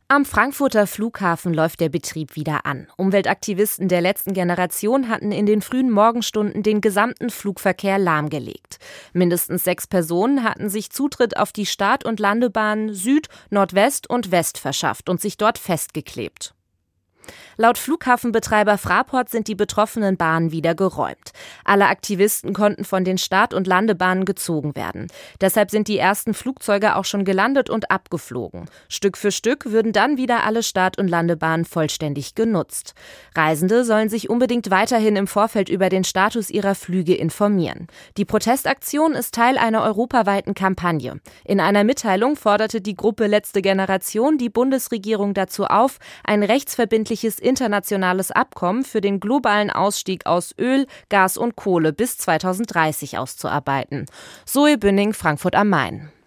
Am Frankfurter Flughafen läuft der Betrieb wieder an. Umweltaktivisten der letzten Generation hatten in den frühen Morgenstunden den gesamten Flugverkehr lahmgelegt. Mindestens 6 Personen hatten sich Zutritt auf die Start- und Landebahnen Süd, Nordwest und West verschafft und sich dort festgeklebt. Laut Flughafenbetreiber Fraport sind die betroffenen Bahnen wieder geräumt. Alle Aktivisten konnten von den Start- und Landebahnen gezogen werden. Deshalb sind die ersten Flugzeuge auch schon gelandet und abgeflogen. Stück für Stück würden dann wieder alle Start- und Landebahnen vollständig genutzt. Reisende sollen sich unbedingt weiterhin im Vorfeld über den Status ihrer Flüge informieren. Die Protestaktion ist Teil einer europaweiten Kampagne. In einer Mitteilung forderte die Gruppe Letzte Generation die Bundesregierung dazu auf, ein rechtsverbindliches internationales Abkommen für den globalen Ausstieg aus Öl, Gas und Kohle bis 2030 auszuarbeiten. Zoe Bünning, Frankfurt am Main.